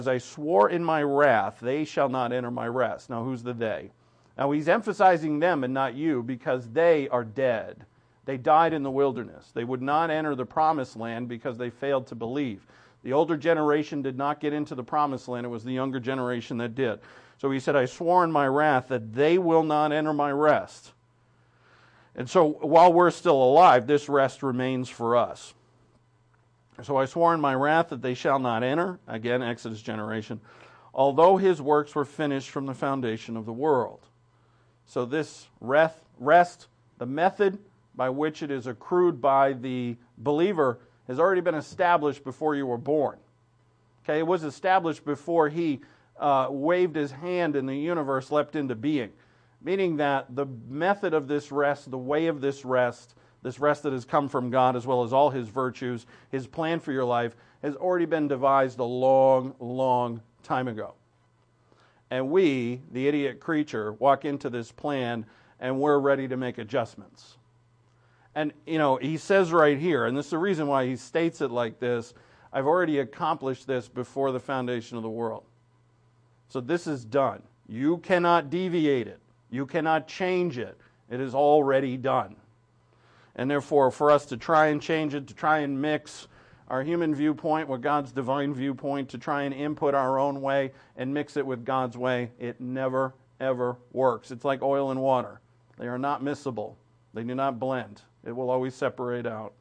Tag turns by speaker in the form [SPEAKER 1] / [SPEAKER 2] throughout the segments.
[SPEAKER 1] As I swore in my wrath, they shall not enter my rest. Now, who's the they? Now, he's emphasizing them and not you because they are dead. They died in the wilderness. They would not enter the promised land because they failed to believe. The older generation did not get into the promised land. It was the younger generation that did. So he said, I swore in my wrath that they will not enter my rest. And so while we're still alive, this rest remains for us. So I swore in my wrath that they shall not enter, again, Exodus generation, although his works were finished from the foundation of the world. So this rest, the method by which it is accrued by the believer, has already been established before you were born. Okay, it was established before he waved his hand and the universe leapt into being. Meaning that the method of this rest, the way of this rest that has come from God as well as all his virtues, his plan for your life, has already been devised a long, long time ago. And we, the idiot creature, walk into this plan and we're ready to make adjustments. And, he says right here, and this is the reason why he states it like this, I've already accomplished this before the foundation of the world. So this is done. You cannot deviate it. You cannot change it. It is already done. And therefore, for us to try and change it, to try and mix our human viewpoint with God's divine viewpoint, to try and input our own way and mix it with God's way, it never, ever works. It's like oil and water. They are not miscible. They do not blend. It will always separate out.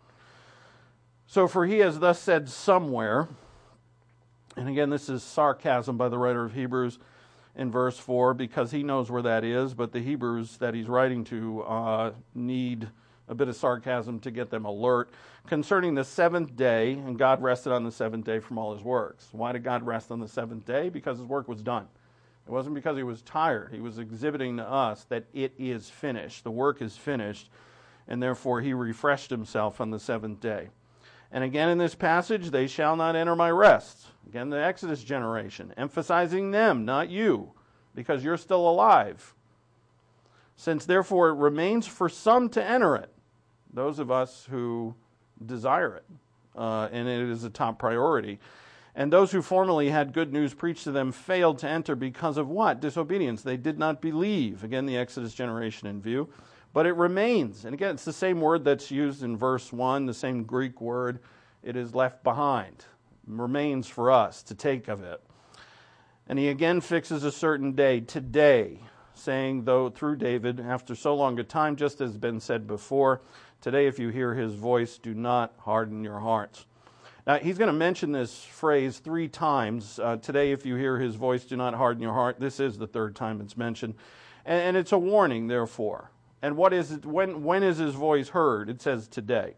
[SPEAKER 1] So for he has thus said somewhere, and again this is sarcasm by the writer of Hebrews in verse 4, because he knows where that is, but the Hebrews that he's writing to need a bit of sarcasm to get them alert. Concerning the seventh day, and God rested on the seventh day from all his works. Why did God rest on the seventh day? Because his work was done. It wasn't because he was tired. He was exhibiting to us that it is finished. The work is finished, and therefore he refreshed himself on the seventh day. And again in this passage, they shall not enter my rest. Again, the Exodus generation, emphasizing them, not you, because you're still alive. Since therefore it remains for some to enter it, those of us who desire it, and it is a top priority. And those who formerly had good news preached to them failed to enter because of what? Disobedience. They did not believe. Again, the Exodus generation in view. But it remains. And again, it's the same word that's used in verse 1, the same Greek word. It is left behind. It remains for us to take of it. And he again fixes a certain day, today, saying, though through David, after so long a time, just as has been said before, today if you hear his voice, do not harden your hearts. Now, he's going to mention this phrase 3 times. Today, if you hear his voice, do not harden your heart. This is the 3rd time it's mentioned. And it's a warning, therefore. And what is it? When is his voice heard? It says today.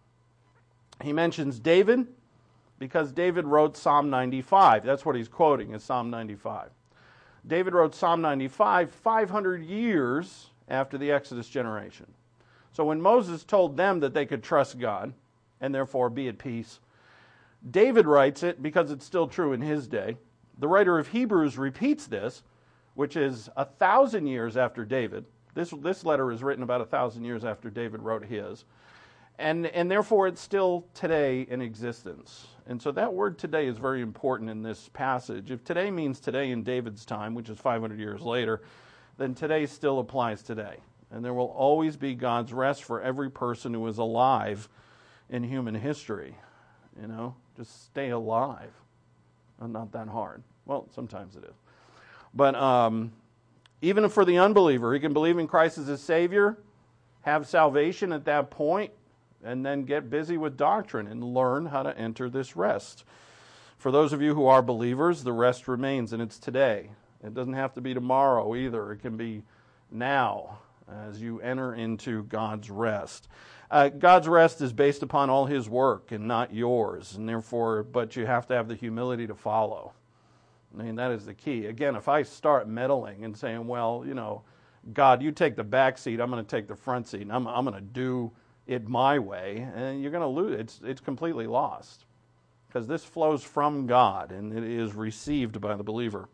[SPEAKER 1] He mentions David because David wrote Psalm 95. That's what he's quoting, is Psalm 95. David wrote Psalm 95 500 years after the Exodus generation. So when Moses told them that they could trust God and therefore be at peace, David writes it because it's still true in his day. The writer of Hebrews repeats this, which is 1,000 years after David. This letter is written about 1,000 years after David wrote his. And therefore it's still today in existence. And so that word today is very important in this passage. If today means today in David's time, which is 500 years later, then today still applies today. And there will always be God's rest for every person who is alive in human history. Just stay alive. Not that hard. Well, sometimes it is. But even for the unbeliever, he can believe in Christ as his Savior, have salvation at that point, and then get busy with doctrine and learn how to enter this rest. For those of you who are believers, the rest remains, and it's today. It doesn't have to be tomorrow either. It can be now as you enter into God's rest. God's rest is based upon all his work and not yours, and therefore, but you have to have the humility to follow. I mean, that is the key. Again, if I start meddling and saying, well, God, you take the back seat, I'm going to take the front seat, and I'm going to do it my way, and you're going to lose. It's completely lost. Because this flows from God, and it is received by the believer.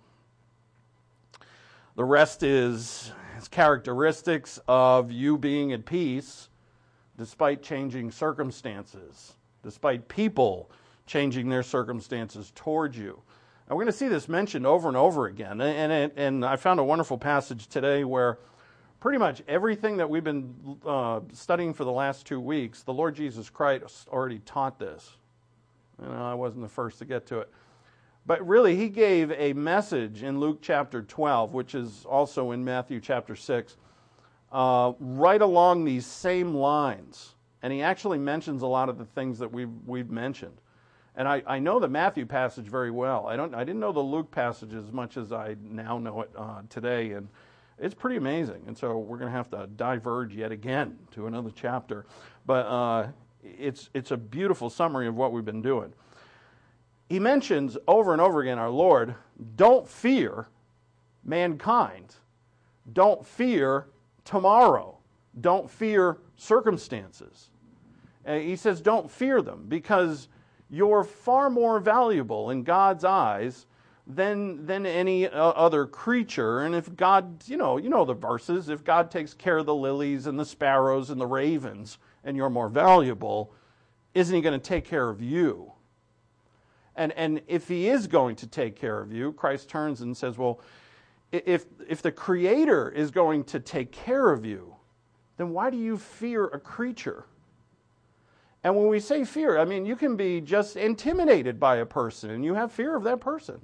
[SPEAKER 1] The rest is characteristics of you being at peace despite changing circumstances, despite people changing their circumstances towards you. And we're going to see this mentioned over and over again. And I found a wonderful passage today where pretty much everything that we've been studying for the last 2 weeks, the Lord Jesus Christ already taught this. I wasn't the first to get to it. But really, he gave a message in Luke chapter 12, which is also in Matthew chapter 6, right along these same lines. And he actually mentions a lot of the things that we've mentioned. And I know the Matthew passage very well. I didn't know the Luke passage as much as I now know it today, and it's pretty amazing. And so we're going to have to diverge yet again to another chapter. But it's a beautiful summary of what we've been doing. He mentions over and over again, our Lord, don't fear mankind. Don't fear tomorrow. Don't fear circumstances. He says don't fear them because you're far more valuable in God's eyes than any other creature. And if God, you know the verses, if God takes care of the lilies and the sparrows and the ravens and you're more valuable, isn't he going to take care of you? And if he is going to take care of you, Christ turns and says, well, if the Creator is going to take care of you, then why do you fear a creature? And when we say fear, I mean, you can be just intimidated by a person, and you have fear of that person.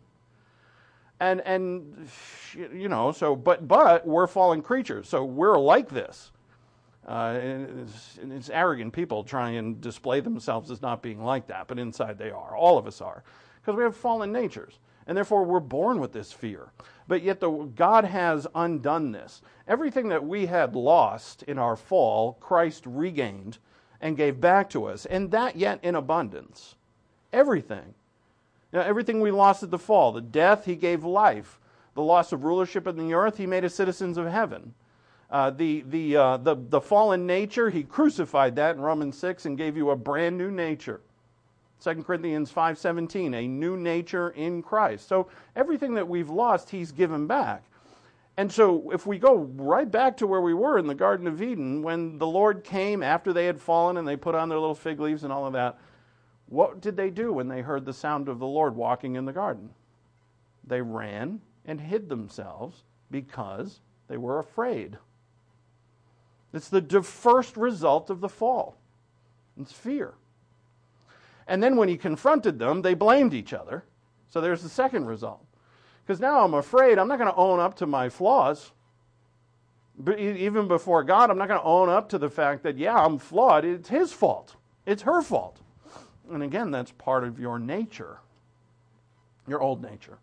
[SPEAKER 1] And so, but we're fallen creatures, so we're like this. And it's arrogant people try and display themselves as not being like that, but inside they are. All of us are. Because we have fallen natures. And therefore, we're born with this fear. But yet, God has undone this. Everything that we had lost in our fall, Christ regained and gave back to us, and that yet in abundance. Everything. Everything we lost at the fall, the death, he gave life. The loss of rulership in the earth, he made us citizens of heaven. The fallen nature, he crucified that in Romans 6 and gave you a brand new nature. 2 Corinthians 5:17, a new nature in Christ. So everything that we've lost, he's given back. And so if we go right back to where we were in the Garden of Eden, when the Lord came after they had fallen and they put on their little fig leaves and all of that, what did they do when they heard the sound of the Lord walking in the garden? They ran and hid themselves because they were afraid. It's the first result of the fall. It's fear. And then when he confronted them, they blamed each other. So there's the second result. Because now I'm afraid I'm not going to own up to my flaws. But even before God, I'm not going to own up to the fact that, yeah, I'm flawed. It's his fault. It's her fault. And again, that's part of your nature, your old nature.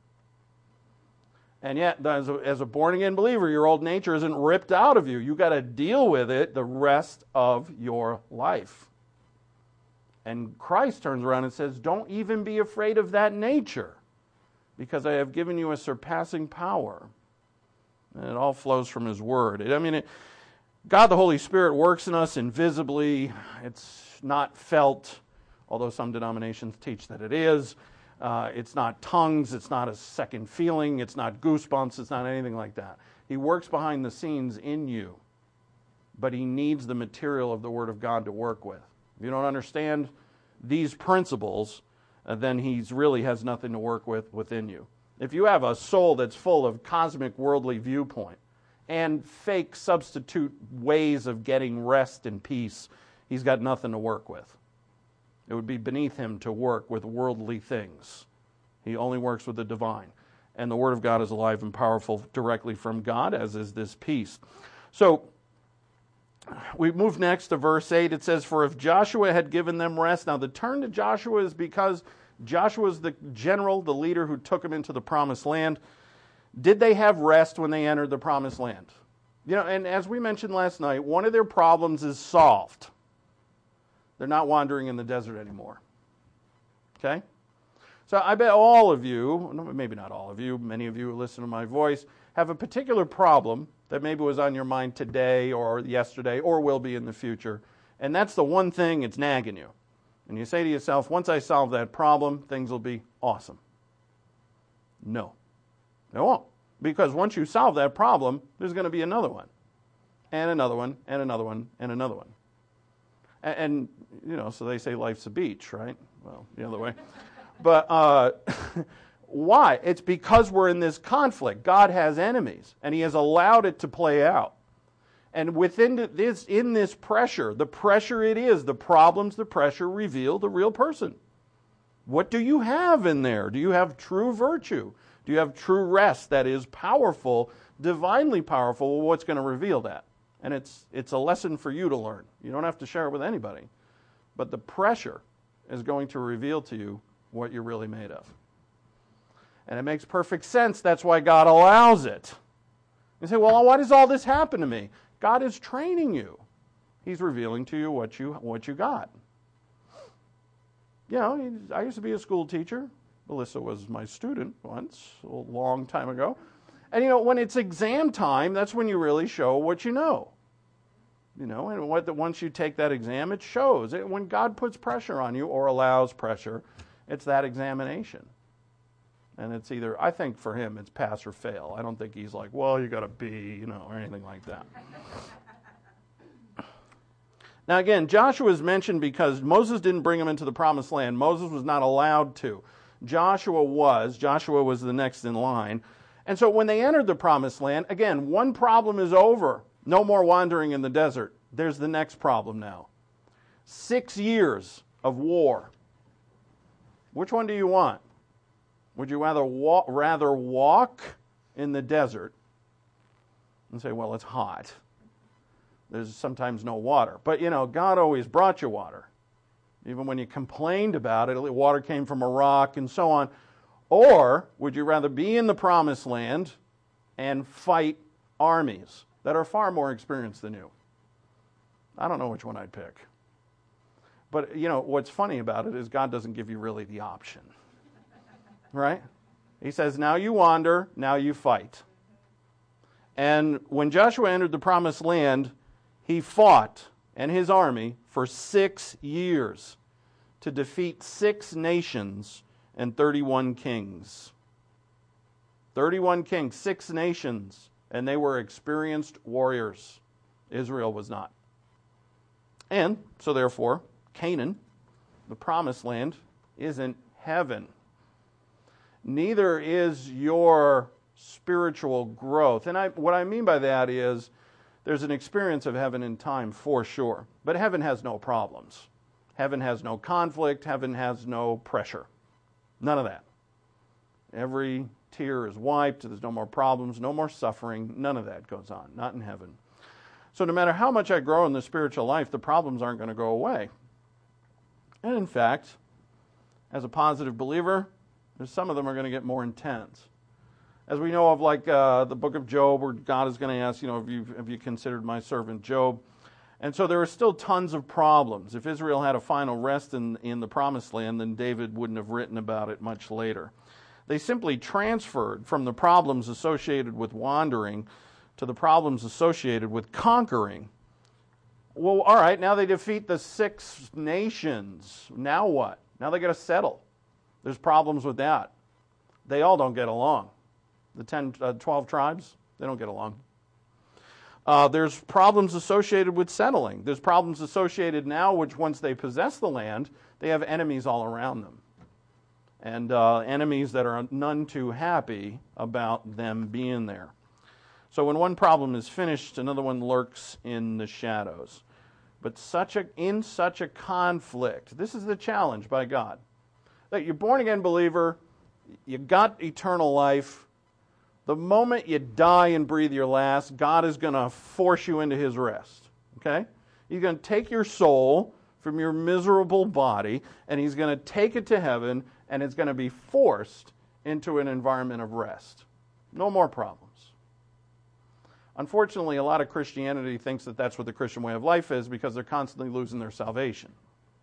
[SPEAKER 1] And yet, as a born-again believer, your old nature isn't ripped out of you. You've got to deal with it the rest of your life. And Christ turns around and says, don't even be afraid of that nature, because I have given you a surpassing power. And it all flows from his word. God the Holy Spirit works in us invisibly. It's not felt, although some denominations teach that it is. It's not tongues. It's not a second feeling. It's not goosebumps. It's not anything like that. He works behind the scenes in you, but he needs the material of the Word of God to work with. If you don't understand these principles, then he really has nothing to work with within you. If you have a soul that's full of cosmic worldly viewpoint and fake substitute ways of getting rest and peace, he's got nothing to work with. It would be beneath him to work with worldly things. He only works with the divine. And the Word of God is alive and powerful directly from God, as is this peace. So, we move next to verse 8. It says, for if Joshua had given them rest. Now, the turn to Joshua is because Joshua is the general, the leader who took them into the promised land. Did they have rest when they entered the promised land? And as we mentioned last night, one of their problems is solved. They're not wandering in the desert anymore. Okay? So I bet all of you, maybe not all of you, many of you who listen to my voice, have a particular problem that maybe was on your mind today or yesterday or will be in the future. And that's the one thing it's nagging you. And you say to yourself, once I solve that problem, things will be awesome. No, they won't. Because once you solve that problem, there's going to be another one. And another one, and another one, and another one. And so they say life's a beach, right? Well, the other way. But Why? It's because we're in this conflict. God has enemies, and He has allowed it to play out. And within this, in this pressure, the pressure it is, the problems, the pressure reveal the real person. What do you have in there? Do you have true virtue? Do you have true rest that is powerful, divinely powerful? Well, what's going to reveal that? And it's a lesson for you to learn. You don't have to share it with anybody. But the pressure is going to reveal to you what you're really made of. And it makes perfect sense. That's why God allows it. You say, well, why does all this happen to me? God is training you. He's revealing to you what you got. You know, I used to be a school teacher. Melissa was my student once, a long time ago. And, you know, when it's exam time, that's when you really show what you know. You know, and once you take that exam, it shows. When God puts pressure on you or allows pressure, it's that examination. And it's either, I think for him, it's pass or fail. I don't think he's like, well, you got a B, you know, or anything like that. Now again, Joshua is mentioned because Moses didn't bring him into the promised land. Moses was not allowed to. Joshua was. Joshua was the next in line. And so when they entered the promised land, again, one problem is over. No more wandering in the desert. There's the next problem now. 6 years of war. Which one do you want? Would you rather walk in the desert and say, well, it's hot. There's sometimes no water. But, you know, God always brought you water. Even when you complained about it, water came from a rock and so on. Or would you rather be in the promised land and fight armies that are far more experienced than you? I don't know which one I'd pick. But, you know, what's funny about it is God doesn't give you really the option. Right? He says, now you wander, now you fight. And when Joshua entered the promised land, he fought and his army for 6 years to defeat 6 nations and 31 kings. 31 kings, 6 nations, and they were experienced warriors. Israel was not. And so therefore, Canaan, the promised land, isn't heaven. Neither is your spiritual growth. And what I mean by that is there's an experience of heaven in time for sure. But heaven has no problems. Heaven has no conflict. Heaven has no pressure. None of that. Every tear is wiped. There's no more problems, no more suffering. None of that goes on. Not in heaven. So no matter how much I grow in the spiritual life, the problems aren't going to go away. And in fact, as a positive believer, some of them are going to get more intense. As we know of, like the book of Job, where God is going to ask, you know, have you considered my servant Job? And so there are still tons of problems. If Israel had a final rest in the promised land, then David wouldn't have written about it much later. They simply transferred from the problems associated with wandering to the problems associated with conquering. Well, all right, now they defeat the 6 nations. Now what? Now they got to settle. There's problems with that. They all don't get along. The 12 tribes, they don't get along. There's problems associated with settling. There's problems associated now, which once they possess the land, they have enemies all around them. And enemies that are none too happy about them being there. So when one problem is finished, another one lurks in the shadows. But in such a conflict, this is the challenge by God. That you're born again believer, you got eternal life. The moment you die and breathe your last, God is going to force you into his rest. Okay? He's going to take your soul from your miserable body, and he's going to take it to heaven, and it's going to be forced into an environment of rest. No more problems. Unfortunately, a lot of Christianity thinks that that's what the Christian way of life is because they're constantly losing their salvation.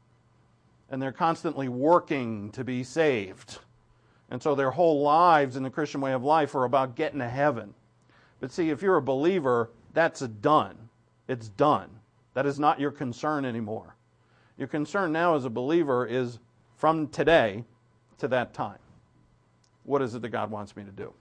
[SPEAKER 1] And they're constantly working to be saved. And so their whole lives in the Christian way of life are about getting to heaven. But see, if you're a believer, that's done. It's done. That is not your concern anymore. Your concern now as a believer is from today to that time. What is it that God wants me to do?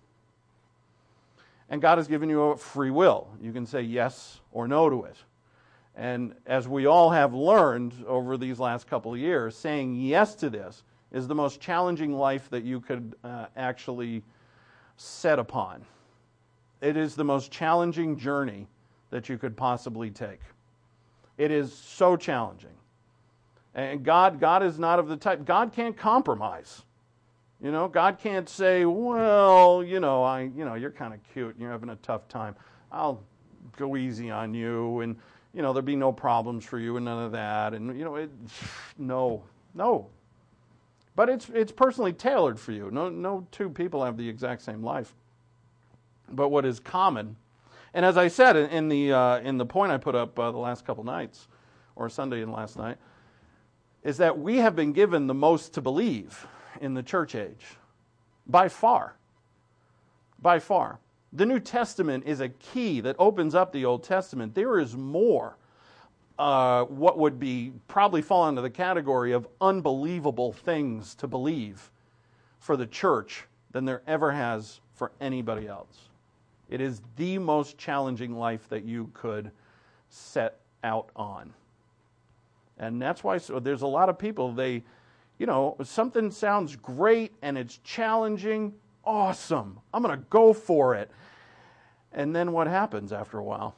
[SPEAKER 1] And God has given you a free will. You can say yes or no to it. And as we all have learned over these last couple of years, saying yes to this is the most challenging life that you could actually set upon. It is the most challenging journey that you could possibly take. It is so challenging. And God is not of the type, God can't compromise. God can't say, well, you're kind of cute and you're having a tough time. I'll go easy on you, and there'll be no problems for you and none of that. And no. But it's personally tailored for you. No two people have the exact same life. But what is common, and as I said in the point I put up the last couple nights, or Sunday and last night, is that we have been given the most to believe in the church age, by far. By far. The New Testament is a key that opens up the Old Testament. There is more, what would be probably fall into the category of unbelievable things to believe for the church than there ever has for anybody else. It is the most challenging life that you could set out on. And that's why there's a lot of people, something sounds great and it's challenging, awesome, I'm going to go for it. And then what happens after a while?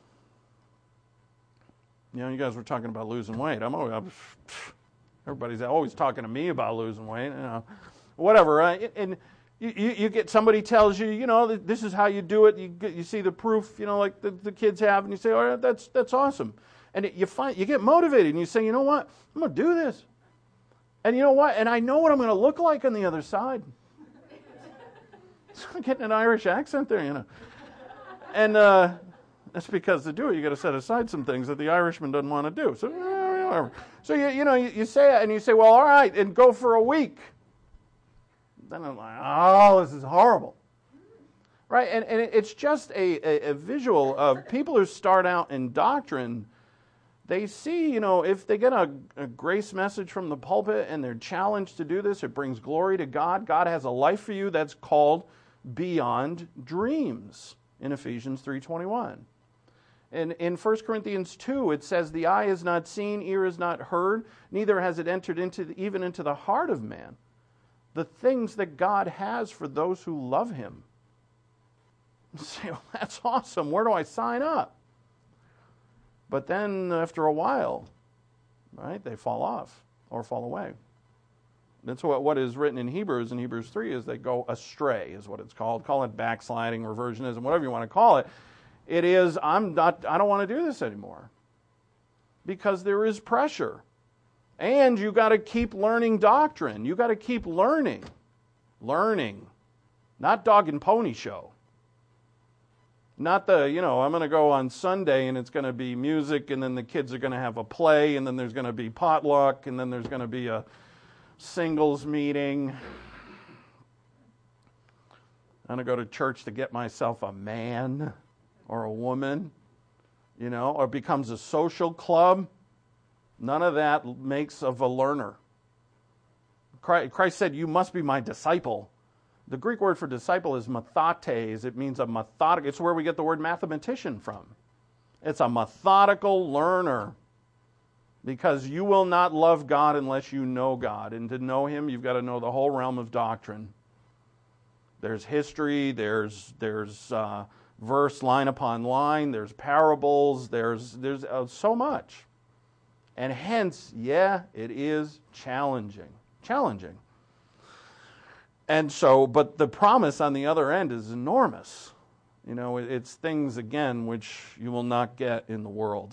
[SPEAKER 1] You guys were talking about losing weight. Everybody's always talking to me about losing weight. Whatever. Right? And you get somebody tells you, this is how you do it. You see the proof, like the kids have, and you say, all right, that's awesome. And you get motivated, and you say, you know what? I'm going to do this. And you know what? And I know what I'm going to look like on the other side. I'm getting an Irish accent there, And that's because to do it, you got to set aside some things that the Irishman doesn't want to do. So, whatever. So you say it, and you say, well, all right, and go for a week. Then I'm like, oh, this is horrible. Right? And it's just a visual of people who start out in doctrine. They see, if they get a grace message from the pulpit and they're challenged to do this, it brings glory to God. God has a life for you that's called beyond dreams in Ephesians 3:21. And in 1 Corinthians 2, it says, the eye is not seen, ear is not heard, neither has it entered even into the heart of man, the things that God has for those who love him. You say, well, that's awesome. Where do I sign up? But then after a while, right, they fall off or fall away. That's what is written in Hebrews 3 is they go astray is what it's called. Call it backsliding, reversionism, whatever you want to call it. It is, I don't want to do this anymore. Because there is pressure. And you got to keep learning doctrine. You got to keep learning. Learning. Not dog and pony show. Not I'm going to go on Sunday and it's going to be music, and then the kids are going to have a play, and then there's going to be potluck, and then there's going to be a singles meeting. I'm going to go to church to get myself a man or a woman, or it becomes a social club. None of that makes of a learner. Christ said, you must be my disciple. The Greek word for disciple is mathates. It means a methodical. It's where we get the word mathematician from. It's a methodical learner. Because you will not love God unless you know God. And to know him, you've got to know the whole realm of doctrine. There's history, there's verse line upon line, there's parables, there's so much. And hence, it is challenging. Challenging. And so, but the promise on the other end is enormous. It's things, again, which you will not get in the world.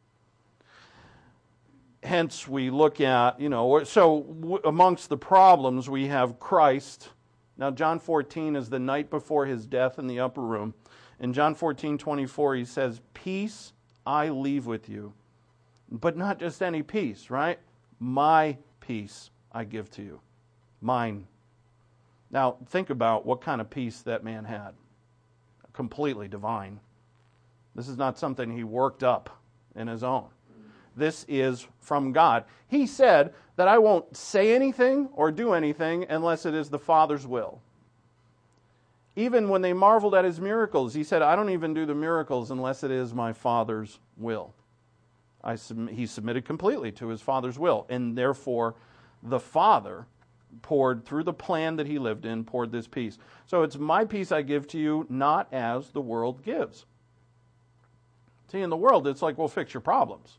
[SPEAKER 1] Hence, we look at, amongst the problems, we have Christ. Now, John 14 is the night before his death in the upper room. In John 14:24, he says, peace I leave with you. But not just any peace, right? My peace I give to you. Mine. Now, think about what kind of peace that man had. Completely divine. This is not something he worked up in his own. This is from God. He said that I won't say anything or do anything unless it is the Father's will. Even when they marveled at his miracles, he said, I don't even do the miracles unless it is my Father's will. He submitted completely to his Father's will. And therefore, the Father poured through the plan that he lived in, poured this peace. So it's my peace I give to you, not as the world gives. See, in the world, it's like, well, fix your problems.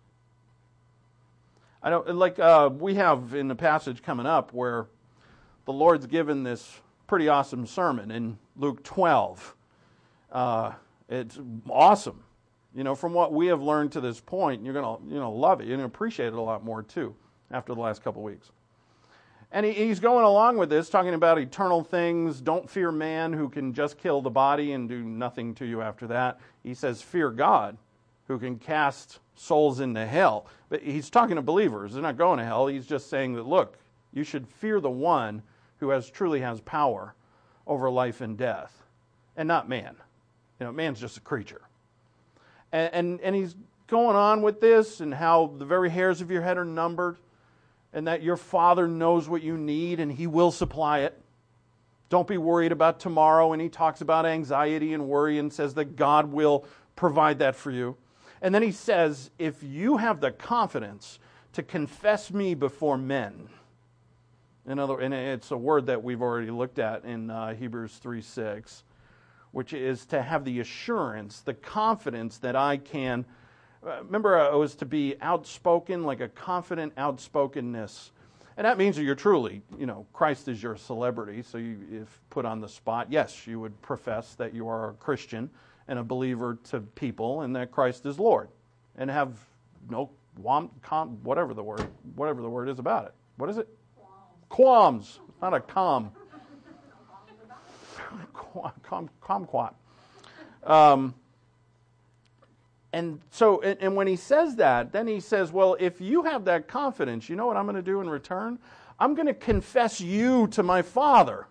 [SPEAKER 1] I don't like we have in the passage coming up where the Lord's given this pretty awesome sermon in Luke 12. It's awesome. From what we have learned to this point, you're gonna love it. You're gonna appreciate it a lot more too after the last couple weeks. And he's going along with this, talking about eternal things. Don't fear man who can just kill the body and do nothing to you after that. He says, fear God who can cast souls into hell. But he's talking to believers. They're not going to hell. He's just saying that, look, you should fear the one who truly has power over life and death, and not man. Man's just a creature. And he's going on with this and how the very hairs of your head are numbered, and that your Father knows what you need and he will supply it. Don't be worried about tomorrow. And he talks about anxiety and worry and says that God will provide that for you. And then he says, if you have the confidence to confess me before men, and it's a word that we've already looked at in Hebrews 3:6, which is to have the assurance, the confidence that I can. Remember, it was to be outspoken, like a confident outspokenness. And that means that you're truly, Christ is your celebrity. So if put on the spot, yes, you would profess that you are a Christian and a believer to people and that Christ is Lord. And have no whatever the word is about it. What is it? Qualms. It's not a kumquat. And so, and when he says that, then he says, well, if you have that confidence, you know what I'm going to do in return? I'm going to confess you to my Father,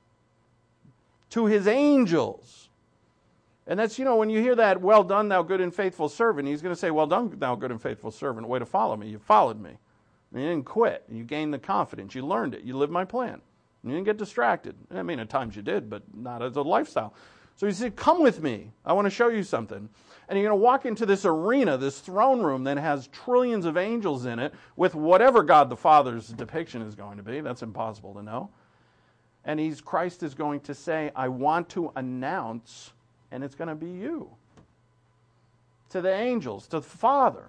[SPEAKER 1] to his angels. And that's, when you hear that, well done, thou good and faithful servant, he's going to say, well done, thou good and faithful servant, way to follow me. You followed me. And you didn't quit. You gained the confidence. You learned it. You lived my plan. You didn't get distracted. I mean, at times you did, but not as a lifestyle. So he said, come with me. I want to show you something. And you're going to walk into this arena, this throne room that has trillions of angels in it with whatever God the Father's depiction is going to be. That's impossible to know. And Christ is going to say, I want to announce, and it's going to be you, to the angels, to the Father.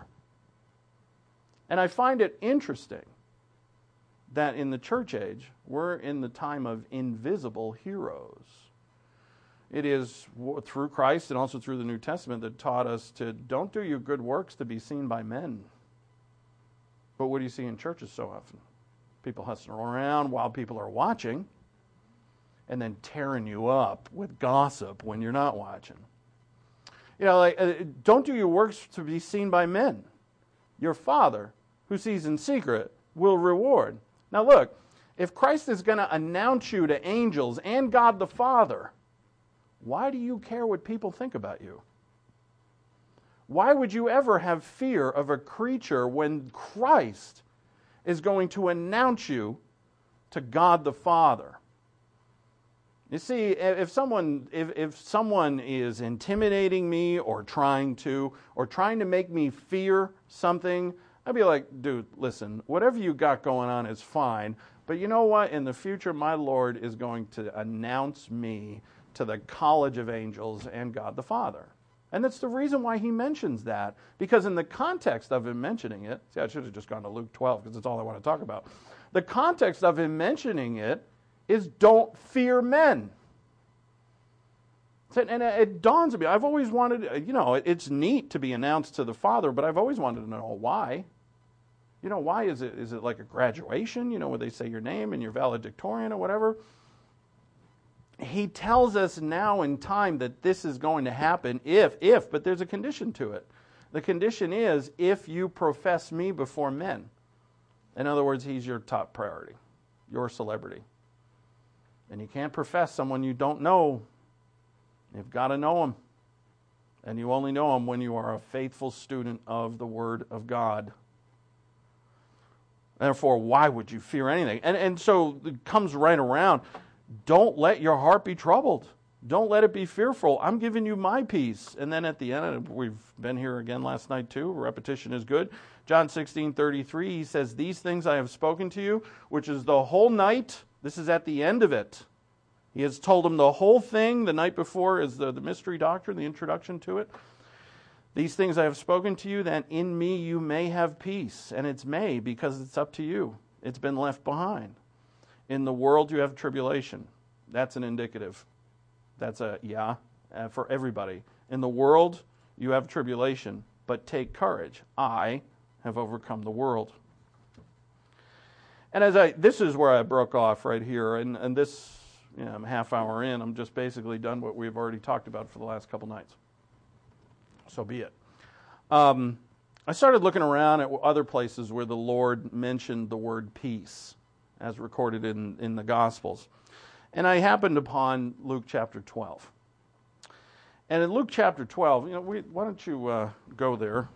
[SPEAKER 1] And I find it interesting that in the church age, we're in the time of invisible heroes. It is through Christ and also through the New Testament that taught us to don't do your good works to be seen by men. But what do you see in churches so often? People hustling around while people are watching and then tearing you up with gossip when you're not watching. Don't do your works to be seen by men. Your Father, who sees in secret, will reward. Now look, if Christ is going to announce you to angels and God the Father, why do you care what people think about you? Why would you ever have fear of a creature when Christ is going to announce you to God the Father? You see, if someone is intimidating me or trying to make me fear something, I'd be like, dude, listen, whatever you got going on is fine, but you know what? In the future, my Lord is going to announce me to the college of angels and God the Father. And that's the reason why he mentions that, because in the context of him mentioning it, see, I should have just gone to Luke 12 because that's all I want to talk about. The context of him mentioning it is don't fear men. And it dawns on me, I've always wanted, it's neat to be announced to the Father, but I've always wanted to know why. Why is it? Is it like a graduation, where they say your name and your valedictorian or whatever? He tells us now in time that this is going to happen but there's a condition to it. The condition is if you profess me before men. In other words, he's your top priority, your celebrity. And you can't profess someone you don't know. You've got to know him. And you only know him when you are a faithful student of the Word of God. Therefore, why would you fear anything? And so it comes right around. Don't let your heart be troubled. Don't let it be fearful. I'm giving you my peace. And then at the end, we've been here again last night too. Repetition is good. John 16:33, he says, these things I have spoken to you, which is the whole night. This is at the end of it. He has told them the whole thing. The night before is the mystery doctrine, the introduction to it. These things I have spoken to you, that in me you may have peace. And it's may because it's up to you. It's been left behind. In the world you have tribulation. That's an indicative. That's for everybody. In the world, you have tribulation, but take courage. I have overcome the world. And this is where I broke off right here, and this, I'm a half hour in. I'm just basically done what we've already talked about for the last couple nights. So be it. I started looking around at other places where the Lord mentioned the word peace, as recorded in the Gospels. And I happened upon Luke chapter 12. And in Luke chapter 12, why don't you go there?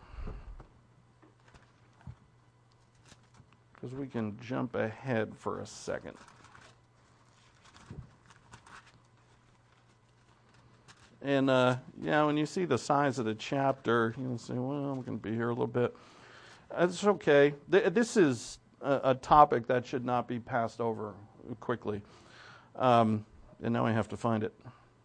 [SPEAKER 1] Because we can jump ahead for a second. And, when you see the size of the chapter, you'll say, well, I'm going to be here a little bit. It's okay. This is a topic that should not be passed over quickly. And now I have to find it.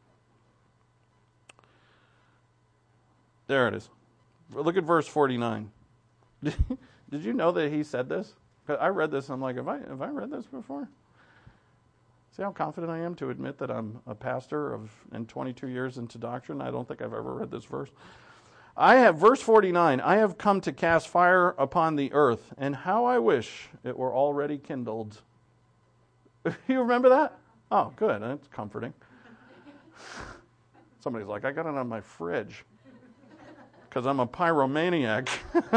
[SPEAKER 1] There it is. Look at verse 49. Did you know that he said this? I read this, I'm like, have I read this before? See how confident I am to admit that I'm a pastor and 22 years into doctrine? I don't think I've ever read this verse. Verse 49, I have come to cast fire upon the earth, and how I wish it were already kindled. You remember that? Oh, good. That's comforting. Somebody's like, I got it on my fridge because I'm a pyromaniac.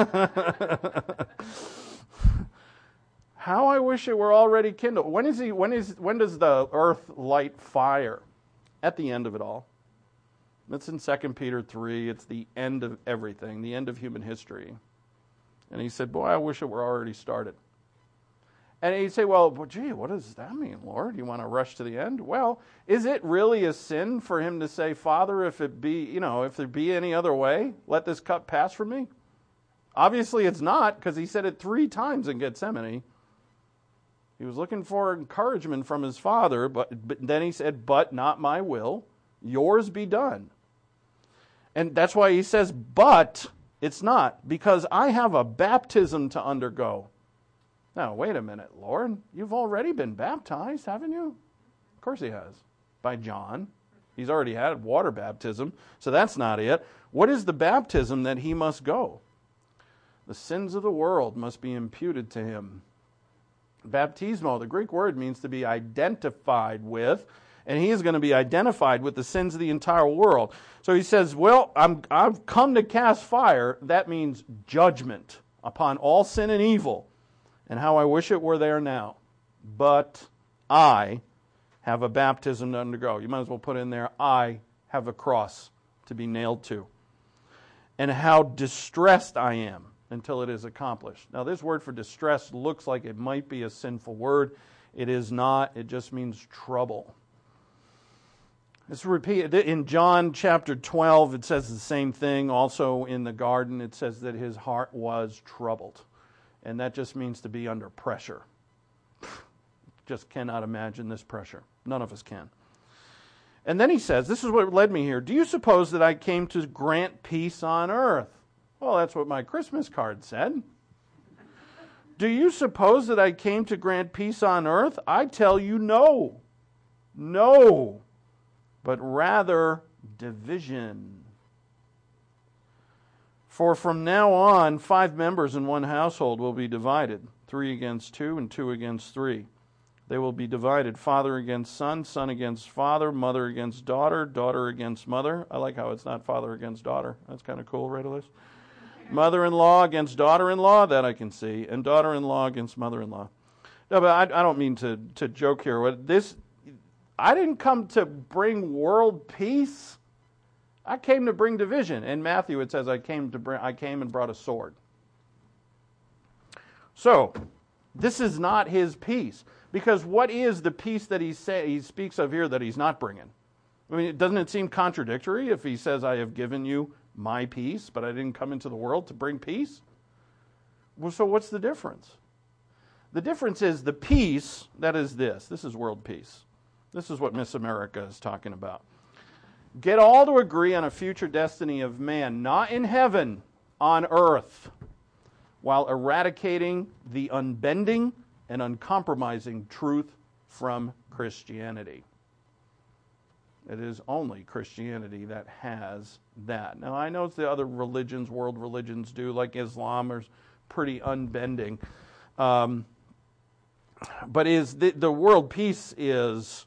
[SPEAKER 1] How I wish it were already kindled. When does the earth light fire? At the end of it all. That's in 2 Peter 3. It's the end of everything, the end of human history. And he said, boy, I wish it were already started. And he'd say, well, gee, what does that mean, Lord? You want to rush to the end? Well, is it really a sin for him to say, Father, if there be any other way, let this cup pass from me? Obviously it's not, because he said it 3 times in Gethsemane. He was looking for encouragement from his Father, but then he said, but not my will, yours be done. And that's why he says, but it's not, because I have a baptism to undergo. Now, wait a minute, Lord. You've already been baptized, haven't you? Of course he has. By John. He's already had water baptism, so that's not it. What is the baptism that he must go? The sins of the world must be imputed to him. Baptismo, the Greek word, means to be identified with, and he is going to be identified with the sins of the entire world. So he says, well, I've come to cast fire. That means judgment upon all sin and evil. And how I wish it were there now. But I have a baptism to undergo. You might as well put in there, I have a cross to be nailed to. And how distressed I am until it is accomplished. Now this word for distress looks like it might be a sinful word. It is not. It just means trouble. Let's repeat. In John chapter 12, it says the same thing. Also in the garden, it says that his heart was troubled. And that just means to be under pressure. Just cannot imagine this pressure. None of us can. And then he says, this is what led me here. Do you suppose that I came to grant peace on earth? Well, that's what my Christmas card said. Do you suppose that I came to grant peace on earth? I tell you no. No. But rather division. For from now on, 5 members in one household will be divided, 3 against 2 and 2 against 3. They will be divided, father against son, son against father, mother against daughter, daughter against mother. I like how it's not father against daughter. That's kind of cool, right, Elise? Mother-in-law against daughter-in-law, that I can see, and daughter-in-law against mother-in-law. No, but I don't mean to joke here. I didn't come to bring world peace. I came to bring division. In Matthew it says I came and brought a sword. So, this is not his peace. Because what is the peace that he speaks of here that he's not bringing? I mean, doesn't it seem contradictory if he says, I have given you my peace, but I didn't come into the world to bring peace? Well, so what's the difference? The difference is the peace that is this. This is world peace. This is what Miss America is talking about. Get all to agree on a future destiny of man, not in heaven, on earth, while eradicating the unbending and uncompromising truth from Christianity. It is only Christianity that has that. Now, I know it's the other religions, world religions do, like Islam, are pretty unbending. But the world peace is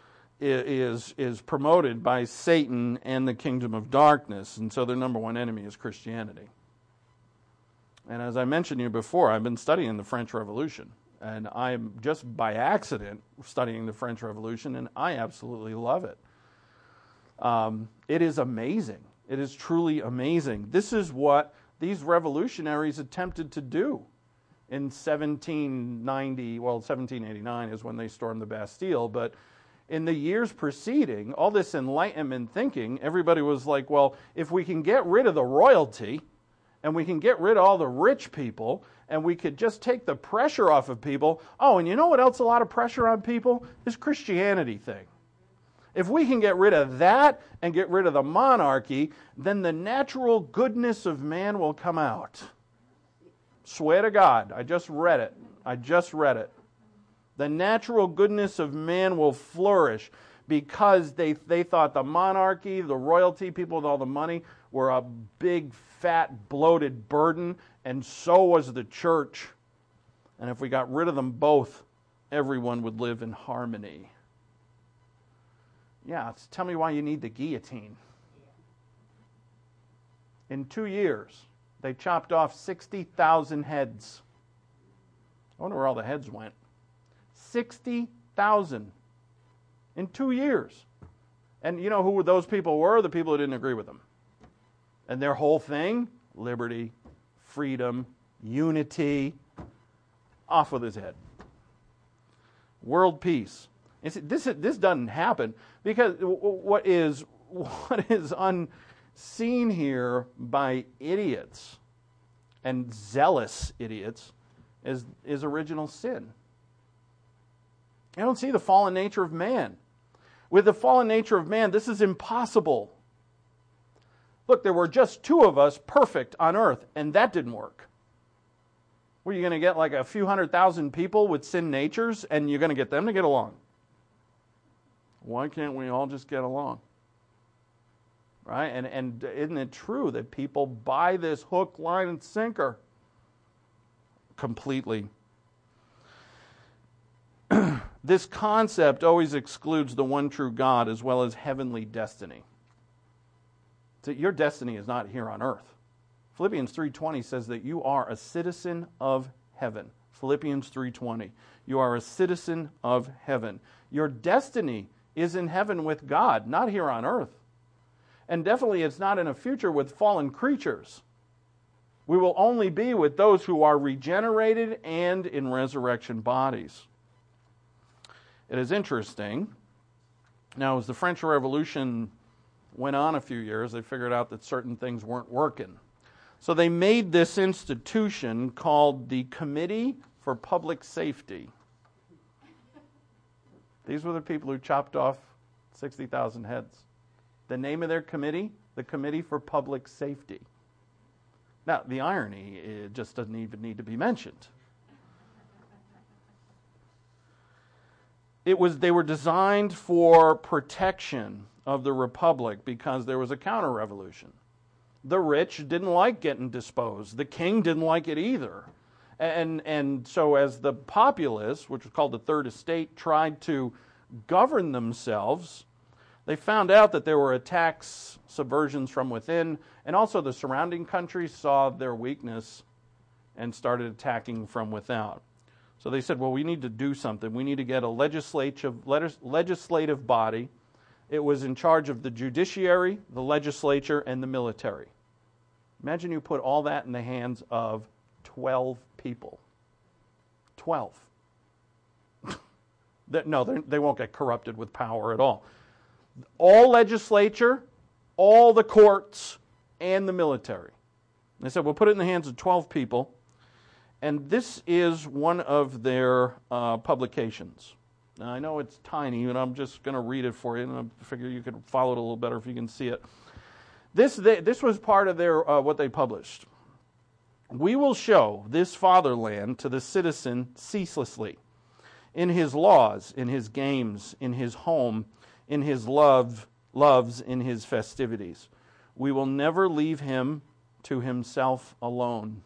[SPEAKER 1] promoted by Satan and the kingdom of darkness, and so their number one enemy is Christianity. And as I mentioned to you before, I've been studying the French Revolution, and I'm just by accident studying the French Revolution, and I absolutely love it. It is amazing. It is truly amazing. This is what these revolutionaries attempted to do in 1790. Well, 1789 is when they stormed the Bastille, but in the years preceding, all this Enlightenment thinking, everybody was like, well, if we can get rid of the royalty, and we can get rid of all the rich people, and we could just take the pressure off of people. Oh, and you know what else a lot of pressure on people? This Christianity thing. If we can get rid of that and get rid of the monarchy, then the natural goodness of man will come out. Swear to God, I just read it. The natural goodness of man will flourish because they thought the monarchy, the royalty, people with all the money, were a big, fat, bloated burden, and so was the church. And if we got rid of them both, everyone would live in harmony. Yeah, tell me why you need the guillotine. In 2 years, they chopped off 60,000 heads. I wonder where all the heads went. 60,000 in 2 years. And you know who those people were? The people who didn't agree with them. And their whole thing, liberty, freedom, unity, off with his head. World peace. And see, this doesn't happen because what is unseen here by idiots and zealous idiots is original sin. I don't see the fallen nature of man. With the fallen nature of man, this is impossible. Look, there were just 2 of us perfect on earth, and that didn't work. Were you going to get like a few 100,000 people with sin natures, and you're going to get them to get along? Why can't we all just get along? Right? And isn't it true that people buy this hook, line, and sinker? Completely. This concept always excludes the one true God as well as heavenly destiny. So your destiny is not here on earth. Philippians 3:20 says that you are a citizen of heaven. Philippians 3:20. You are a citizen of heaven. Your destiny is in heaven with God, not here on earth. And definitely it's not in a future with fallen creatures. We will only be with those who are regenerated and in resurrection bodies. It is interesting. Now, as the French Revolution went on a few years, they figured out that certain things weren't working. So they made this institution called the Committee for Public Safety. These were the people who chopped off 60,000 heads. The name of their committee, the Committee for Public Safety. Now, the irony, it just doesn't even need to be mentioned. They were designed for protection of the republic because there was a counter-revolution. The rich didn't like getting disposed. The king didn't like it either. And so as the populace, which was called the Third Estate, tried to govern themselves, they found out that there were attacks, subversions from within, and also the surrounding countries saw their weakness and started attacking from without. So they said, well, we need to do something. We need to get a legislative body. It was in charge of the judiciary, the legislature, and the military. Imagine you put all that in the hands of 12 people. 12. No, they won't get corrupted with power at all. all legislature, all the courts, and the military. They said, we'll put it in the hands of 12 people. And this is one of their publications. Now, I know it's tiny, and I'm just going to read it for you, and I figure you could follow it a little better if you can see it. This was part of their what they published. We will show this fatherland to the citizen ceaselessly, in his laws, in his games, in his home, in his loves, in his festivities. We will never leave him to himself alone.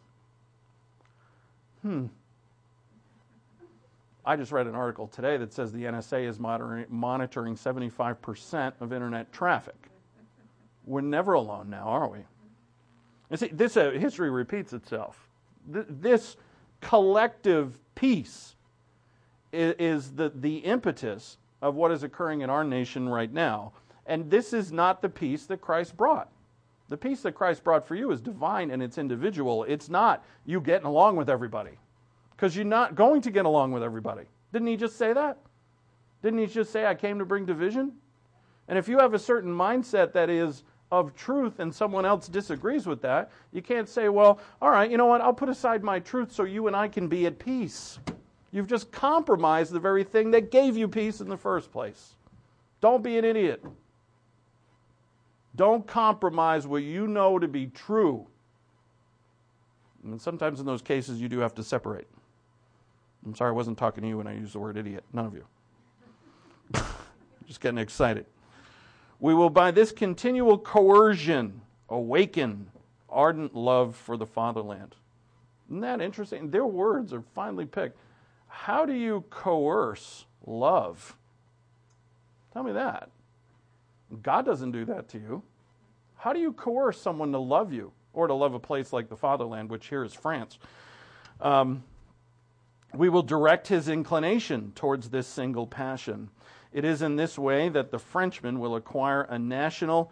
[SPEAKER 1] I just read an article today that says the NSA is monitoring 75% of internet traffic. We're never alone now, are we? And see, this history repeats itself. This collective peace is the impetus of what is occurring in our nation right now. And this is not the peace that Christ brought. The peace that Christ brought for you is divine and it's individual. It's not you getting along with everybody. Because you're not going to get along with everybody. Didn't he just say that? Didn't he just say, I came to bring division? And if you have a certain mindset that is of truth and someone else disagrees with that, you can't say, well, all right, you know what, I'll put aside my truth so you and I can be at peace. You've just compromised the very thing that gave you peace in the first place. Don't be an idiot. Don't compromise what you know to be true. And sometimes in those cases you do have to separate. I'm sorry I wasn't talking to you when I used the word idiot. None of you. Just getting excited. We will by this continual coercion awaken ardent love for the fatherland. Isn't that interesting? Their words are finely picked. How do you coerce love? Tell me that. God doesn't do that to you. How do you coerce someone to love you or to love a place like the fatherland, which here is France? We will direct his inclination towards this single passion. It is in this way that the Frenchman will acquire a national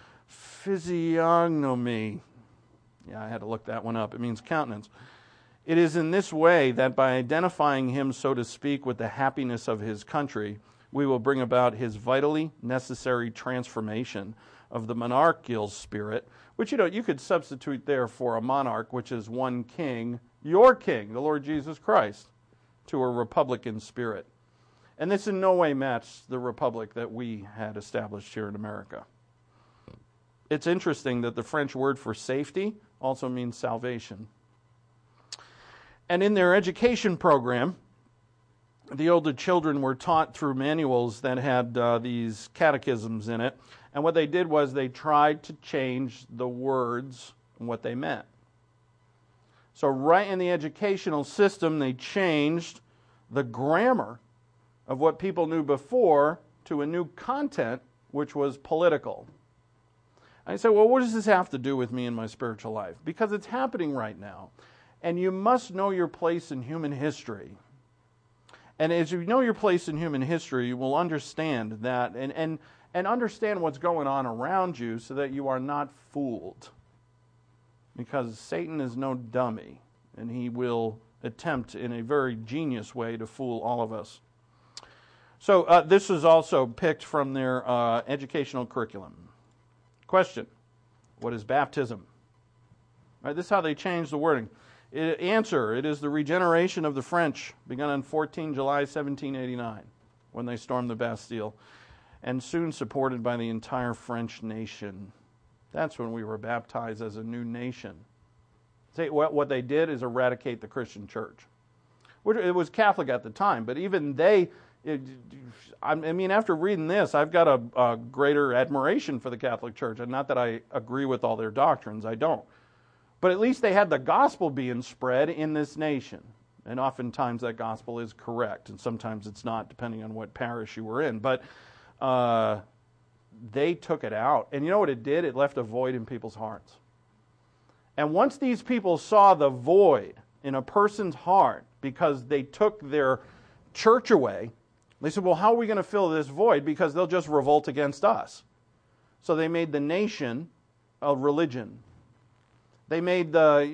[SPEAKER 1] physiognomy. Yeah, I had to look that one up. It means countenance. It is in this way that by identifying him, so to speak, with the happiness of his country, we will bring about his vitally necessary transformation of the monarchical spirit, which, you could substitute there for a monarch, which is one king, your king, the Lord Jesus Christ, to a republican spirit. And this in no way matched the republic that we had established here in America. It's interesting that the French word for safety also means salvation. And in their education program, the older children were taught through manuals that had these catechisms in it. And what they did was they tried to change the words and what they meant. So right in the educational system, they changed the grammar of what people knew before to a new content, which was political. I said, well, what does this have to do with me in my spiritual life? Because it's happening right now. And you must know your place in human history. And as you know your place in human history, you will understand that and understand what's going on around you so that you are not fooled. Because Satan is no dummy, and he will attempt in a very genius way to fool all of us. So this is also picked from their educational curriculum. Question, what is baptism? All right, this is how they changed the wording. Answer, it is the regeneration of the French, begun on 14 July 1789, when they stormed the Bastille, and soon supported by the entire French nation. That's when we were baptized as a new nation. See, what they did is eradicate the Christian church. It was Catholic at the time, but even they, after reading this, I've got a greater admiration for the Catholic Church. And not that I agree with all their doctrines, I don't. But at least they had the gospel being spread in this nation. And oftentimes that gospel is correct, and sometimes it's not, depending on what parish you were in. But they took it out. And you know what it did? It left a void in people's hearts. And once these people saw the void in a person's heart because they took their church away, they said, well, how are we going to fill this void? Because they'll just revolt against us. So they made the nation a religion. They made the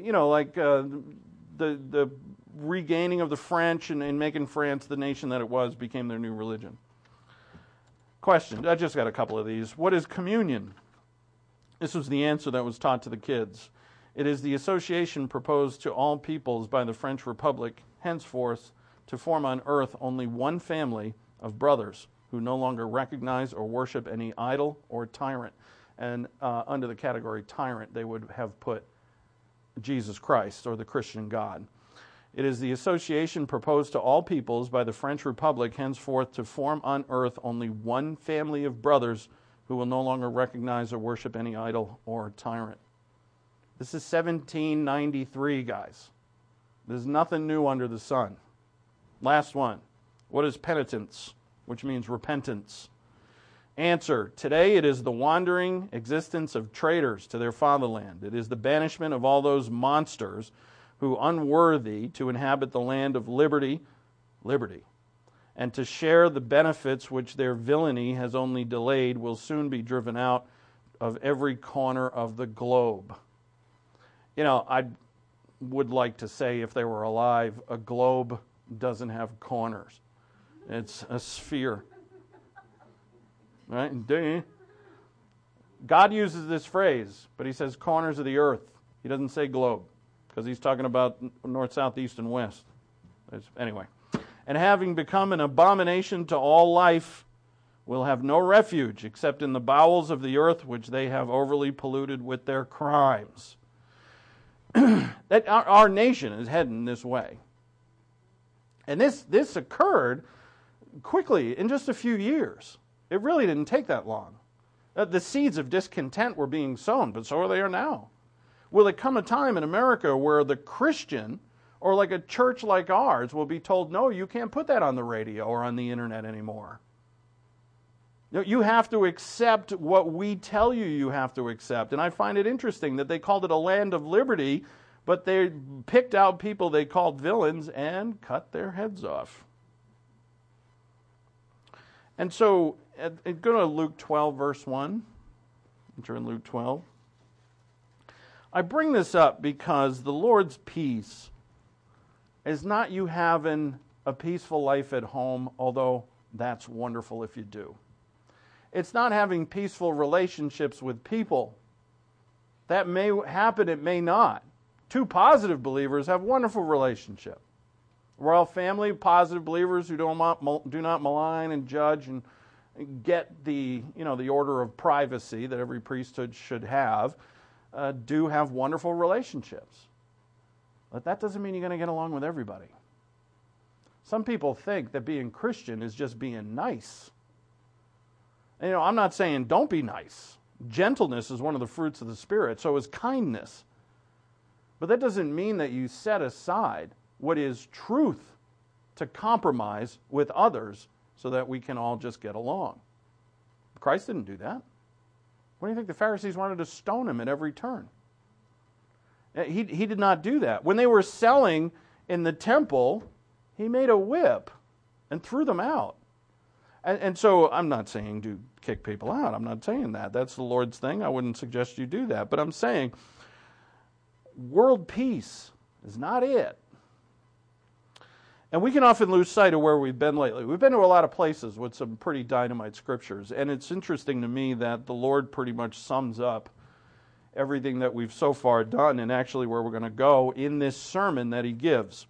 [SPEAKER 1] regaining of the French and making France the nation that it was became their new religion. Question, I just got a couple of these. What is communion? This was the answer that was taught to the kids. It is the association proposed to all peoples by the French Republic, henceforth to form on earth only one family of brothers who no longer recognize or worship any idol or tyrant. And under the category tyrant, they would have put Jesus Christ or the Christian God. It is the association proposed to all peoples by the French Republic, henceforth to form on earth only one family of brothers who will no longer recognize or worship any idol or tyrant. This is 1793, guys. There's nothing new under the sun. Last one. What is penitence? Which means repentance. Answer. Today it is the wandering existence of traitors to their fatherland. It is the banishment of all those monsters who unworthy to inhabit the land of liberty, and to share the benefits which their villainy has only delayed, will soon be driven out of every corner of the globe. You know, I would like to say, if they were alive, a globe doesn't have corners. It's a sphere. Right? God uses this phrase, but he says corners of the earth. He doesn't say globe, because he's talking about north, south, east, and west. Anyway. And having become an abomination to all life, will have no refuge except in the bowels of the earth, which they have overly polluted with their crimes. That our nation is heading this way. And this occurred quickly, in just a few years. It really didn't take that long. The seeds of discontent were being sown, but so are they now. Will it come a time in America where the Christian, or like a church like ours, will be told, no, you can't put that on the radio or on the internet anymore? You have to accept what we tell you you have to accept. And I find it interesting that they called it a land of liberty, but they picked out people they called villains and cut their heads off. And so, go to Luke 12, verse 1. Enter in Luke 12. I bring this up because the Lord's peace is not you having a peaceful life at home, although that's wonderful if you do. It's not having peaceful relationships with people. That may happen, it may not. Two positive believers have wonderful relationship. Royal family, positive believers who do not malign and judge and get the order of privacy that every priesthood should have, do have wonderful relationships. But that doesn't mean you're going to get along with everybody. Some people think that being Christian is just being nice. And, I'm not saying don't be nice. Gentleness is one of the fruits of the Spirit, so is kindness. But that doesn't mean that you set aside what is truth to compromise with others so that we can all just get along. Christ didn't do that. What do you think? The Pharisees wanted to stone him at every turn. He did not do that. When they were selling in the temple, he made a whip and threw them out. And so I'm not saying kick people out. I'm not saying that. That's the Lord's thing. I wouldn't suggest you do that. But I'm saying world peace is not it. And we can often lose sight of where we've been lately. We've been to a lot of places with some pretty dynamite scriptures. And it's interesting to me that the Lord pretty much sums up everything that we've so far done and actually where we're going to go in this sermon that he gives.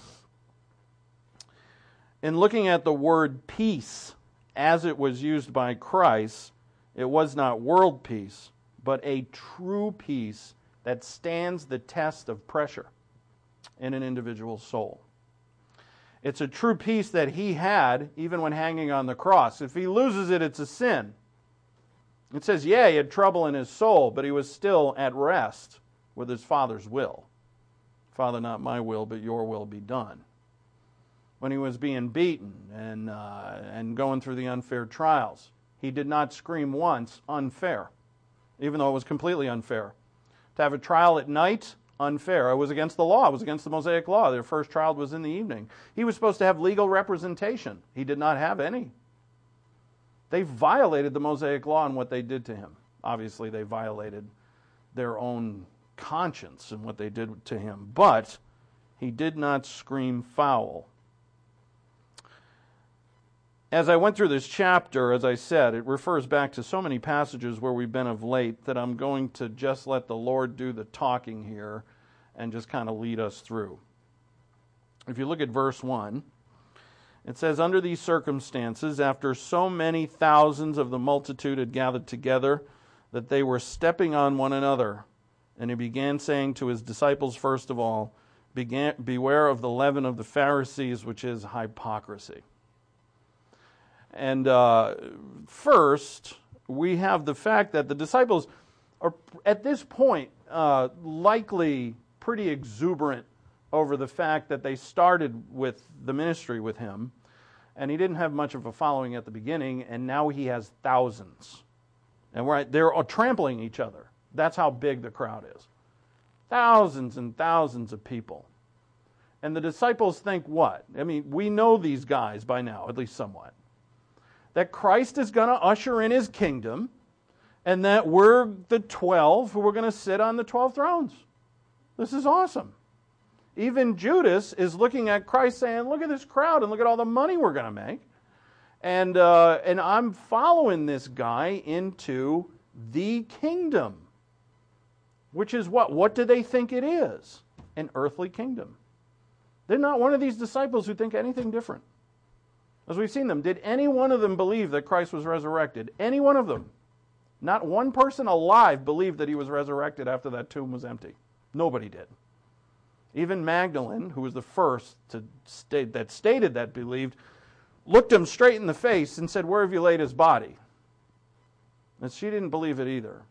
[SPEAKER 1] In looking at the word peace as it was used by Christ, it was not world peace, but a true peace that stands the test of pressure in an individual's soul. It's a true peace that he had even when hanging on the cross. If he loses it, it's a sin. It says, he had trouble in his soul, but he was still at rest with his Father's will. Father, not my will, but your will be done. When he was being beaten and going through the unfair trials, he did not scream once, unfair, even though it was completely unfair. To have a trial at night, unfair. It was against the law. It was against the Mosaic law. Their first trial was in the evening. He was supposed to have legal representation. He did not have any. They violated the Mosaic law in what they did to him. Obviously, they violated their own conscience in what they did to him. But he did not scream foul. As I went through this chapter, as I said, it refers back to so many passages where we've been of late that I'm going to just let the Lord do the talking here and just kind of lead us through. If you look at verse 1, it says, "Under these circumstances, after so many thousands of the multitude had gathered together, that they were stepping on one another. And he began saying to his disciples, first of all, beware of the leaven of the Pharisees, which is hypocrisy." And first, we have the fact that the disciples are, at this point, likely pretty exuberant over the fact that they started with the ministry with him, and he didn't have much of a following at the beginning, and now he has thousands. And they're trampling each other. That's how big the crowd is. Thousands and thousands of people. And the disciples think what? I mean, we know these guys by now, at least somewhat. That Christ is going to usher in his kingdom, and that we're the 12 who are going to sit on the 12 thrones. This is awesome. Even Judas is looking at Christ saying, look at this crowd and look at all the money we're going to make. And I'm following this guy into the kingdom. Which is what? What do they think it is? An earthly kingdom. They're not one of these disciples who think anything different. As we've seen them, did any one of them believe that Christ was resurrected? Any one of them. Not one person alive believed that he was resurrected after that tomb was empty. Nobody did. Even Magdalene, who was the first to stated that believed, looked him straight in the face and said, "Where have you laid his body?" And she didn't believe it either.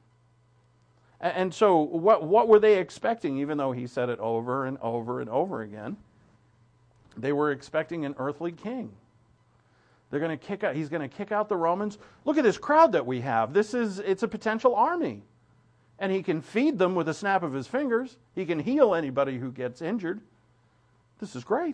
[SPEAKER 1] And so what were they expecting, even though he said it over and over and over again? They were expecting an earthly king. They're going to kick out. He's going to kick out the Romans. Look at this crowd that we have. It's a potential army. And he can feed them with a snap of his fingers. He can heal anybody who gets injured. This is great.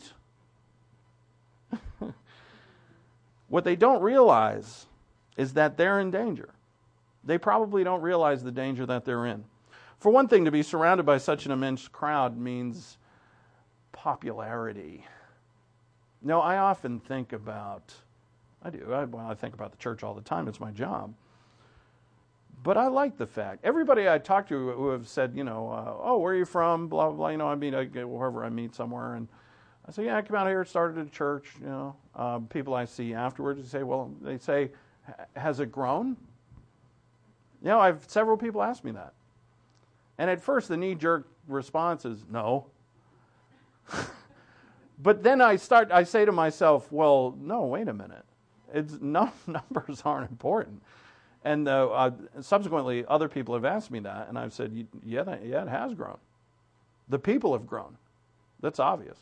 [SPEAKER 1] What they don't realize is that they're in danger. They probably don't realize the danger that they're in. For one thing, to be surrounded by such an immense crowd means popularity. No, I often think about, I think about the church all the time. It's my job. But I like the fact, everybody I talk to who have said, oh, where are you from, blah, blah, blah, I meet, wherever I meet somewhere, and I say, yeah, I came out here, started a church, people I see afterwards, they say, has it grown? I've several people ask me that. And at first, the knee-jerk response is, no. But then I say to myself, well, no, wait a minute. Numbers aren't important. And subsequently, other people have asked me that, and I've said, yeah, it has grown. The people have grown. That's obvious.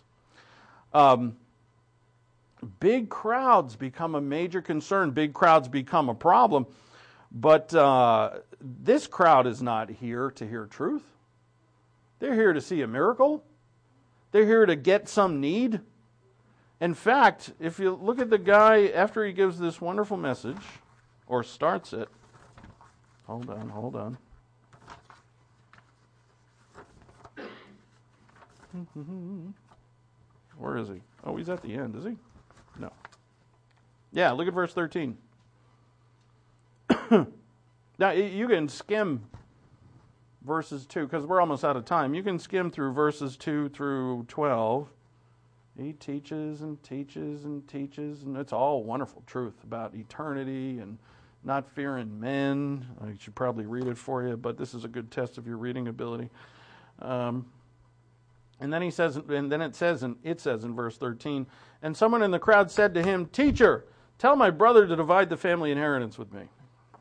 [SPEAKER 1] Big crowds become a major concern. Big crowds become a problem. But this crowd is not here to hear truth. They're here to see a miracle. They're here to get some need. In fact, if you look at the guy after he gives this wonderful message, or starts it, hold on. Where is he? Oh, he's at the end, is he? No. Yeah, look at verse 13. Now, you can skim verses 2, because we're almost out of time. You can skim through verses 2 through 12. He teaches and teaches and teaches, and it's all wonderful truth about eternity and not fearing men. I should probably read it for you, but this is a good test of your reading ability. And then it says in verse 13, and someone in the crowd said to him, "Teacher, tell my brother to divide the family inheritance with me."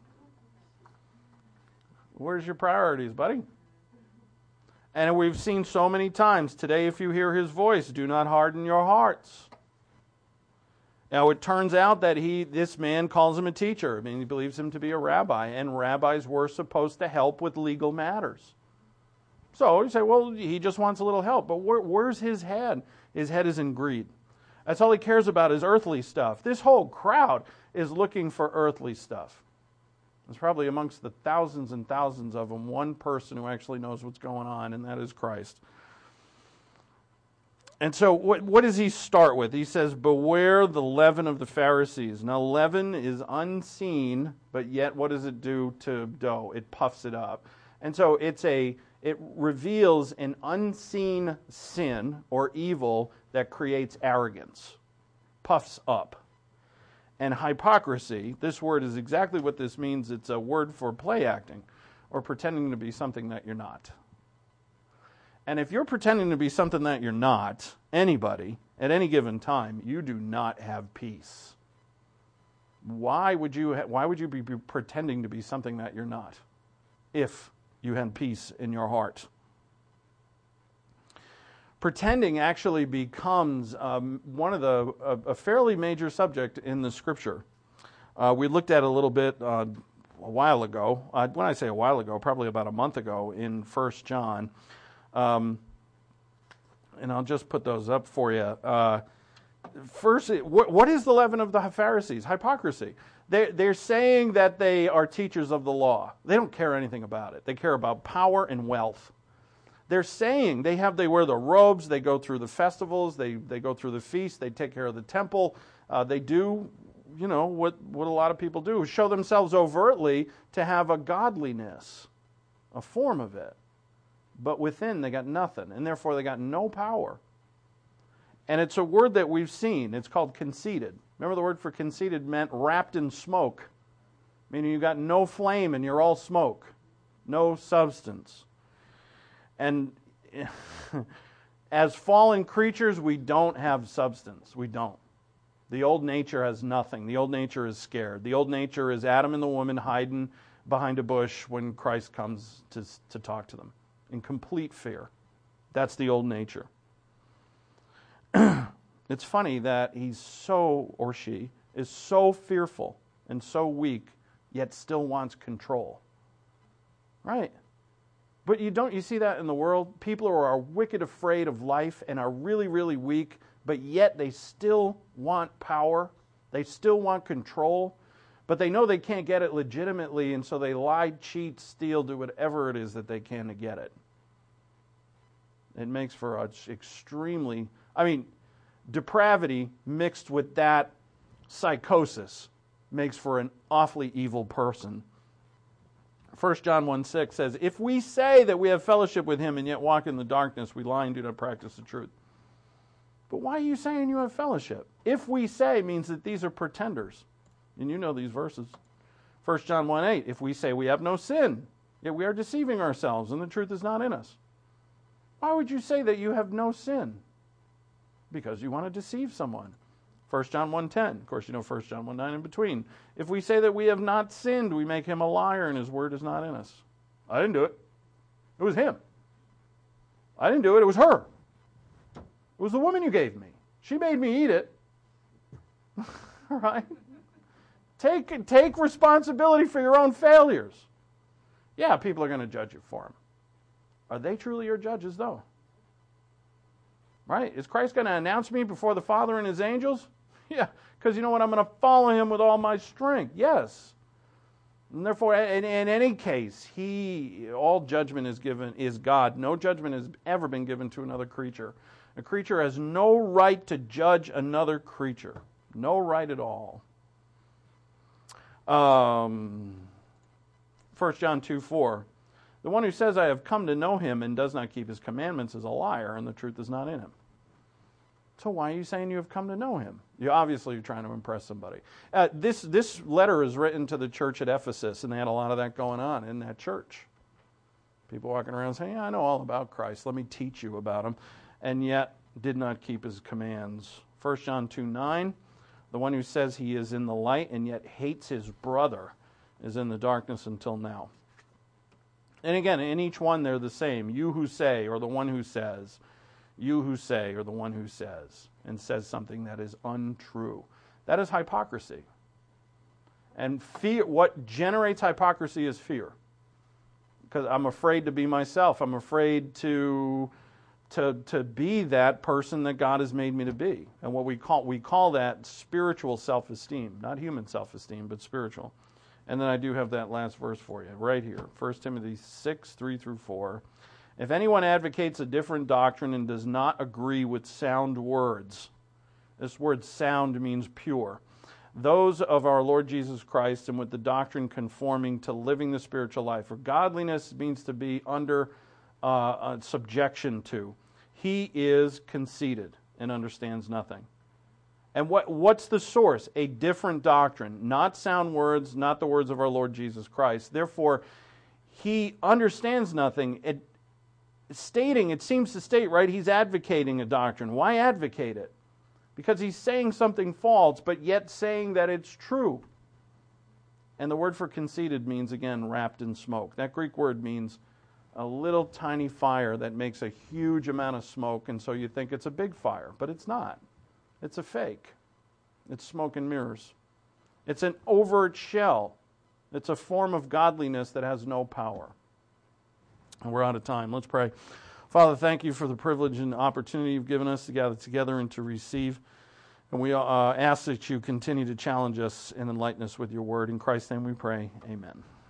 [SPEAKER 1] Where's your priorities, buddy? And we've seen so many times, today if you hear his voice, do not harden your hearts. Now it turns out that this man calls him a teacher. I mean, he believes him to be a rabbi, and rabbis were supposed to help with legal matters. So you say, well, he just wants a little help. But where's his head? His head is in greed. That's all he cares about is earthly stuff. This whole crowd is looking for earthly stuff. There's probably amongst the thousands and thousands of them, one person who actually knows what's going on, and that is Christ. And so what does he start with? He says, beware the leaven of the Pharisees. Now, leaven is unseen, but yet what does it do to dough? It puffs it up. And so it reveals an unseen sin or evil that creates arrogance, puffs up. And hypocrisy, this word is exactly what this means. It's a word for play acting or pretending to be something that you're not. And if you're pretending to be something that you're not, anybody, at any given time, you do not have peace. Why would you be pretending to be something that you're not if you had peace in your heart? Pretending actually becomes a fairly major subject in the Scripture. We looked at it a little bit a while ago. When I say a while ago, probably about a month ago in 1 John. And I'll just put those up for you. First, what is the leaven of the Pharisees? Hypocrisy. They're saying that they are teachers of the law. They don't care anything about it. They care about power and wealth. They're saying they wear the robes, they go through the festivals, they go through the feasts, they take care of the temple. They do, what a lot of people do, show themselves overtly to have a godliness, a form of it. But within, they got nothing, and therefore they got no power. And it's a word that we've seen. It's called conceited. Remember, the word for conceited meant wrapped in smoke, meaning you got no flame and you're all smoke, no substance. And as fallen creatures, we don't have substance. We don't. The old nature has nothing. The old nature is scared. The old nature is Adam and the woman hiding behind a bush when Christ comes to talk to them. In complete fear. That's the old nature. It's funny that or she is so fearful and so weak, yet still wants control. Right? But you see that in the world? People who are wicked afraid of life and are really, really weak, but yet they still want power. They still want control. But they know they can't get it legitimately, and so they lie, cheat, steal, do whatever it is that they can to get it. It makes for an extremely... depravity mixed with that psychosis makes for an awfully evil person. 1 John 1:6 says, if we say that we have fellowship with him and yet walk in the darkness, we lie and do not practice the truth. But why are you saying you have fellowship? If we say means that these are pretenders. And you know these verses. 1 John 1:8, if we say we have no sin, yet we are deceiving ourselves and the truth is not in us. Why would you say that you have no sin? Because you want to deceive someone. 1 John 1:10, of course you know 1 John 1:9 in between. If we say that we have not sinned, we make him a liar and his word is not in us. I didn't do it. It was him. I didn't do it. It was her. It was the woman you gave me. She made me eat it. All right? Take responsibility for your own failures. Yeah, people are going to judge you for them. Are they truly your judges, though? Right? Is Christ going to announce me before the Father and his angels? Yeah, because you know what? I'm going to follow him with all my strength. Yes. And therefore, in any case, all judgment is God. No judgment has ever been given to another creature. A creature has no right to judge another creature. No right at all. 1 John 2:4. The one who says, I have come to know him and does not keep his commandments is a liar, and the truth is not in him. So why are you saying you have come to know him? You're trying to impress somebody. This letter is written to the church at Ephesus, and they had a lot of that going on in that church. People walking around saying, I know all about Christ. Let me teach you about him. And yet did not keep his commands. 1 John 2:9, the one who says he is in the light and yet hates his brother is in the darkness until now. And again, in each one they're the same. You who say, or the one who says. You who say, or the one who says, and says something that is untrue. That is hypocrisy. And fear, what generates hypocrisy is fear. Because I'm afraid to be myself. I'm afraid to be that person that God has made me to be. And what we call that spiritual self-esteem. Not human self-esteem, but spiritual. And then I do have that last verse for you, right here. 1 Timothy 6:3-4. If anyone advocates a different doctrine and does not agree with sound words, this word sound means pure, those of our Lord Jesus Christ, and with the doctrine conforming to living the spiritual life. For godliness means to be under subjection to. He is conceited and understands nothing. And what's the source? A different doctrine, not sound words, not the words of our Lord Jesus Christ. Therefore, he understands nothing. It seems to state, right, he's advocating a doctrine. Why advocate it? Because he's saying something false, but yet saying that it's true. And the word for conceited means, again, wrapped in smoke. That Greek word means a little tiny fire that makes a huge amount of smoke, and so you think it's a big fire, but it's not. It's a fake. It's smoke and mirrors. It's an overt shell. It's a form of godliness that has no power. And we're out of time. Let's pray. Father, thank you for the privilege and opportunity you've given us to gather together and to receive. And we ask that you continue to challenge us and enlighten us with your word. In Christ's name we pray. Amen.